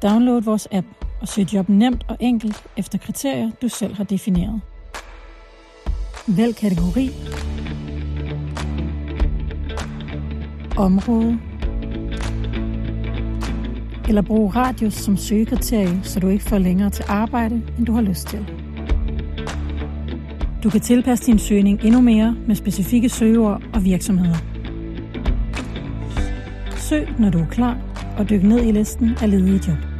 Download vores app og søg job nemt og enkelt efter kriterier, du selv har defineret. Vælg kategori, område eller brug radius som søgekriterie, så du ikke får længere til arbejde, end du har lyst til. Du kan tilpasse din søgning endnu mere med specifikke søgeord og virksomheder. Søg, når du er klar, og dyk ned i listen af ledige job.